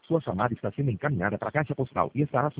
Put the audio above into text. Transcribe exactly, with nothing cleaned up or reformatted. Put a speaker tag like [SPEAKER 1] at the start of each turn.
[SPEAKER 1] Sua chamada está sendo encaminhada para a caixa postal e estará